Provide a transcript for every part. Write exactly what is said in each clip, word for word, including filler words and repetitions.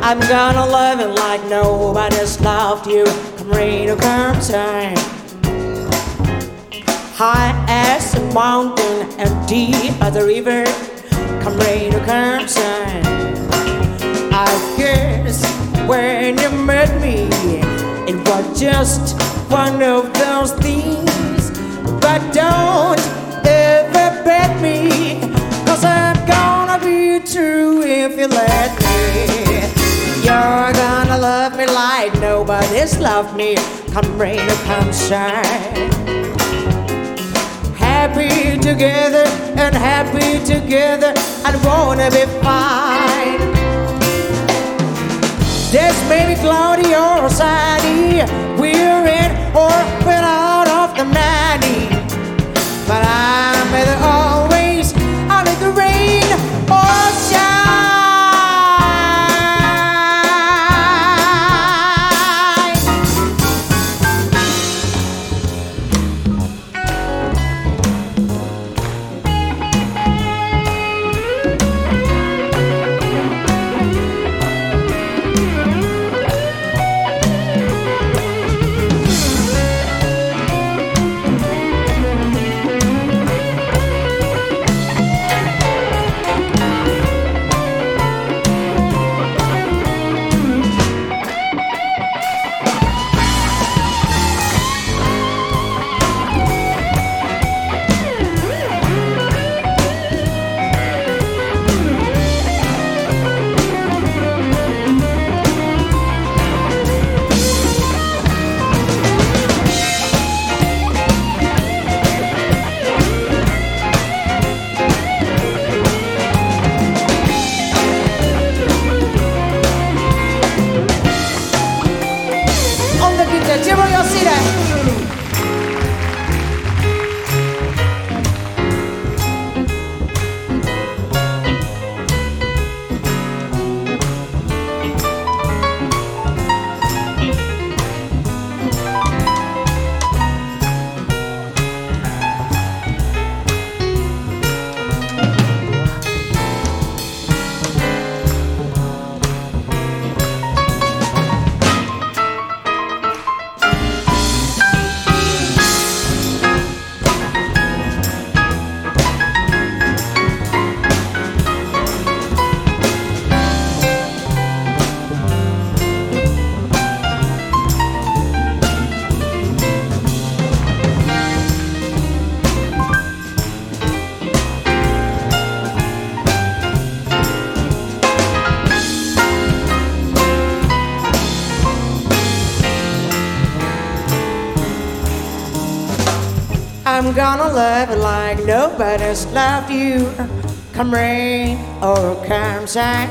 I'm gonna love it like nobody's loved you. Come rain or come shine. High as a mountain and deep as a river. Come rain or come shine. I guess when you met me, it was just one of those things. But don't ever bet me, 'cause I'm gonna be true if you let me. You're gonna love me like nobody's loved me. Come rain or come shine. Happy together and happy together, I wanna be fine. This may be cloudy or sunny, we're in or we're out of the nanny. But I'm either always, I'm in the rain or shine. I'm gonna love it like nobody's loved you. Come rain or come shine.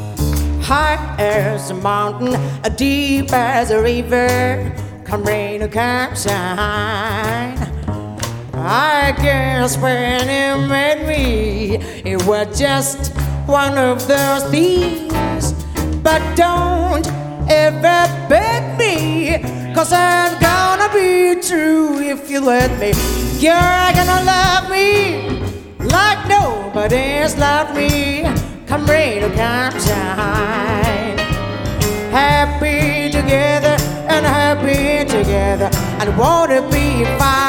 High as a mountain, deep as a river. Come rain or come shine. I guess when you met me, it was just one of those things. But don't ever beg me, 'cause I'm gonna be true if you let me. You're gonna love me like nobody's loved me. Come rain or come shine. Happy together and happy together, I wanna be fine.